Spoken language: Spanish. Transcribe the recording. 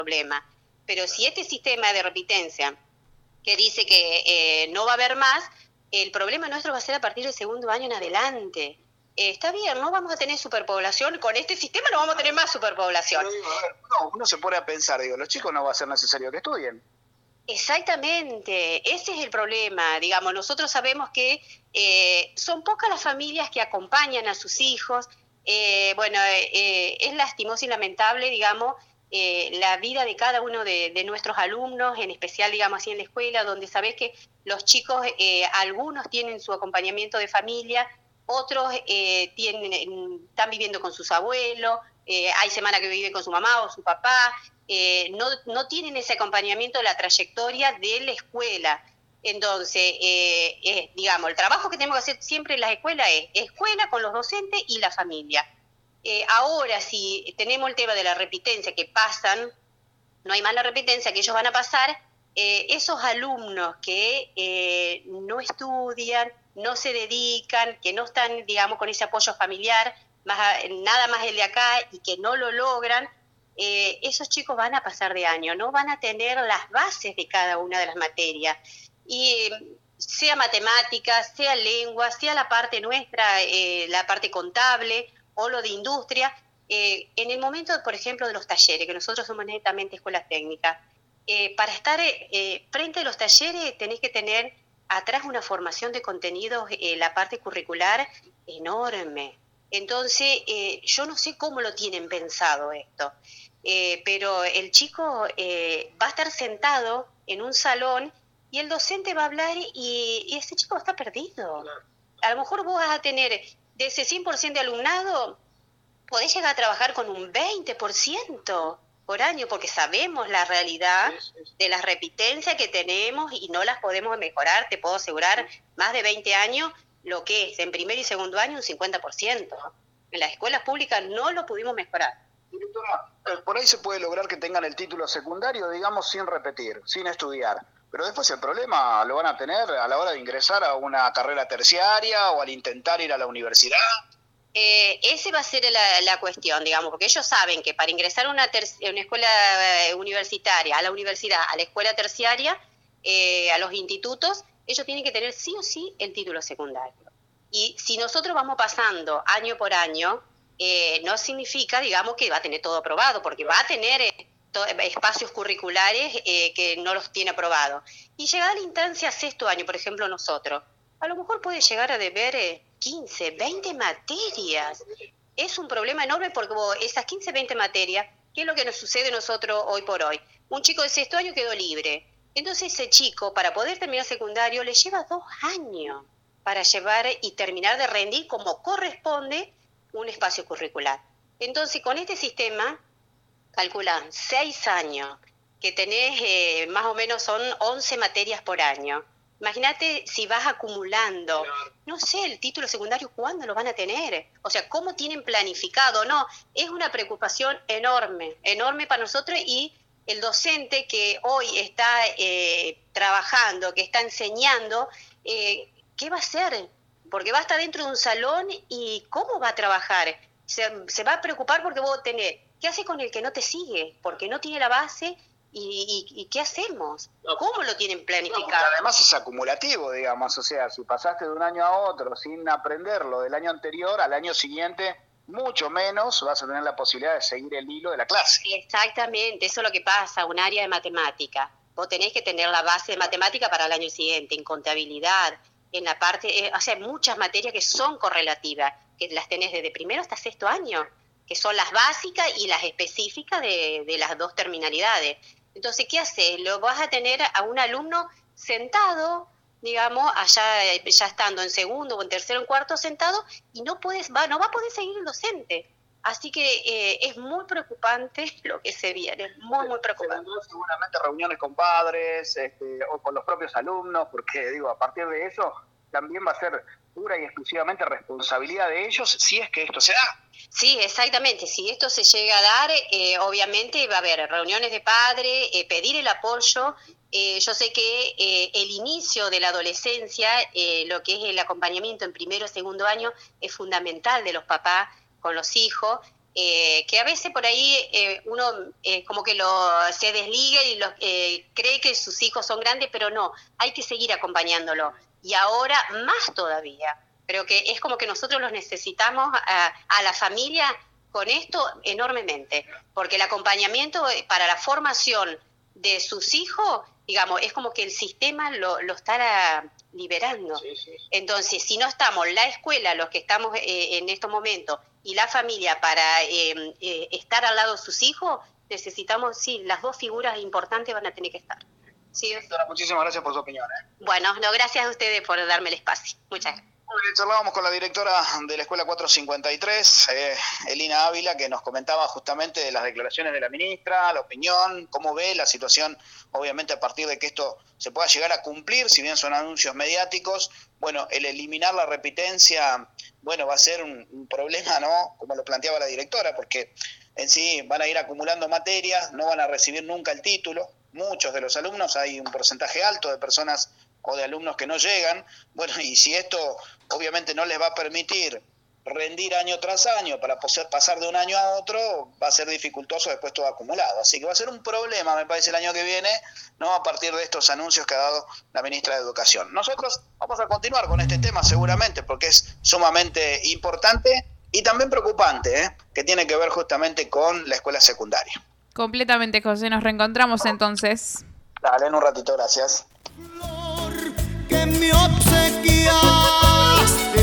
problema. Pero si este sistema de repitencia que dice que no va a haber más, el problema nuestro va a ser a partir del segundo año en adelante. Está bien, no vamos a tener superpoblación, con este sistema no vamos a tener más superpoblación. Pero digo, a ver, uno se pone a pensar, los chicos no va a ser necesario que estudien. Exactamente, ese es el problema. Digamos, nosotros sabemos que son pocas las familias que acompañan a sus hijos. Es lastimoso y lamentable, digamos, la vida de cada uno de nuestros alumnos, en especial, digamos así, en la escuela, donde sabés que los chicos, algunos tienen su acompañamiento de familia, otros están viviendo con sus abuelos, hay semanas que viven con su mamá o su papá, no tienen ese acompañamiento de la trayectoria de la escuela. Entonces, digamos, el trabajo que tenemos que hacer siempre en las escuelas es escuela con los docentes y la familia. Ahora, si tenemos el tema de la repitencia que pasan, no hay más la repitencia que ellos van a pasar, esos alumnos que no estudian, no se dedican, que no están, digamos, con ese apoyo familiar, nada más el de acá, y que no lo logran, esos chicos van a pasar de año, no van a tener las bases de cada una de las materias. Y sea matemáticas, sea lengua, sea la parte nuestra, la parte contable o lo de industria, en el momento, por ejemplo, de los talleres, que nosotros somos netamente escuela técnica, para estar frente a los talleres tenés que tener atrás una formación de contenidos, la parte curricular enorme. Entonces, yo no sé cómo lo tienen pensado esto, pero el chico va a estar sentado en un salón y el docente va a hablar y ese chico va a estar perdido. A lo mejor vos vas a tener, de ese 100% de alumnado, podés llegar a trabajar con un 20% por año, porque sabemos la realidad de las repitencias que tenemos y no las podemos mejorar. Te puedo asegurar, más de 20 años, lo que es en primer y segundo año un 50%. En las escuelas públicas no lo pudimos mejorar. Directora, por ahí se puede lograr que tengan el título secundario, digamos, sin repetir, sin estudiar. Pero después el problema lo van a tener a la hora de ingresar a una carrera terciaria o al intentar ir a la universidad. Ese va a ser la cuestión, digamos, porque ellos saben que para ingresar a una escuela universitaria, a la universidad, a la escuela terciaria, a los institutos, ellos tienen que tener sí o sí el título secundario. Y si nosotros vamos pasando año por año, no significa, digamos, que va a tener todo aprobado, porque va a tener espacios curriculares que no los tiene aprobados. Y llegar a la instancia sexto año, por ejemplo, nosotros, a lo mejor puede llegar a deber 15, 20 materias. Es un problema enorme porque esas 15, 20 materias, ¿qué es lo que nos sucede a nosotros hoy por hoy? Un chico de sexto año quedó libre. Entonces ese chico, para poder terminar secundario, le lleva 2 años para llevar y terminar de rendir como corresponde un espacio curricular. Entonces, con este sistema, calculan 6 años, que tenés más o menos son 11 materias por año. Imagínate si vas acumulando, no sé, el título secundario, ¿cuándo lo van a tener? O sea, ¿cómo tienen planificado? No, es una preocupación enorme, enorme para nosotros, y el docente que hoy está trabajando, que está enseñando, ¿qué va a hacer? Porque va a estar dentro de un salón y ¿cómo va a trabajar? Se va a preocupar porque vos tenés, ¿qué hace con el que no te sigue? Porque no tiene la base. ¿Y qué hacemos? ¿Cómo lo tienen planificado? No, además es acumulativo, digamos, o sea, si pasaste de un año a otro sin aprender lo del año anterior, al año siguiente, mucho menos vas a tener la posibilidad de seguir el hilo de la clase. Exactamente, eso es lo que pasa, un área de matemática. Vos tenés que tener la base de matemática para el año siguiente, en contabilidad, en la parte, o sea, muchas materias que son correlativas, que las tenés desde primero hasta sexto año, que son las básicas y las específicas de las dos terminalidades. Entonces, ¿qué haces? Lo vas a tener a un alumno sentado, digamos, allá ya estando en segundo o en tercero o en cuarto sentado, y no va a poder seguir el docente. Así que es muy preocupante lo que se viene, muy, muy preocupante. Seguramente reuniones con padres o con los propios alumnos, porque digo, a partir de eso también va a ser pura y exclusivamente responsabilidad de ellos si es que esto se da. Sí, exactamente. Si esto se llega a dar, obviamente va a haber reuniones de padres, pedir el apoyo. Yo sé que el inicio de la adolescencia, lo que es el acompañamiento en primero o segundo año, es fundamental de los papás con los hijos. que a veces por ahí uno como que se desliga y cree que sus hijos son grandes, pero no, hay que seguir acompañándolo. Y ahora más todavía. Creo que es como que nosotros los necesitamos a la familia con esto enormemente, porque el acompañamiento para la formación de sus hijos, digamos, es como que el sistema lo está liberando. Sí, sí. Entonces, si no estamos la escuela, los que estamos en estos momentos, y la familia para estar al lado de sus hijos, necesitamos, sí, las dos figuras importantes van a tener que estar. ¿Sí? Doctora, muchísimas gracias por su opinión. Bueno, no, gracias a ustedes por darme el espacio. Muchas gracias. Charlábamos con la directora de la Escuela 453, Elina Ávila, que nos comentaba justamente de las declaraciones de la ministra, la opinión, cómo ve la situación, obviamente a partir de que esto se pueda llegar a cumplir, si bien son anuncios mediáticos, bueno, el eliminar la repitencia, bueno, va a ser un problema, ¿no? Como lo planteaba la directora, porque en sí van a ir acumulando materias, no van a recibir nunca el título, muchos de los alumnos, hay un porcentaje alto de personas o de alumnos que no llegan, bueno, y si esto obviamente no les va a permitir rendir año tras año para poder pasar de un año a otro, va a ser dificultoso después todo acumulado. Así que va a ser un problema, me parece, el año que viene, ¿no? A partir de estos anuncios que ha dado la ministra de Educación. Nosotros vamos a continuar con este tema seguramente porque es sumamente importante y también preocupante, que tiene que ver justamente con la escuela secundaria. Completamente, José. Nos reencontramos entonces. Dale, en un ratito, gracias. Que me obsequia